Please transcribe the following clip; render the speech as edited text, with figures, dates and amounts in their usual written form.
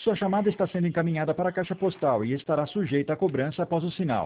Sua chamada está sendo encaminhada para a caixa postal e estará sujeita a cobrança após o sinal.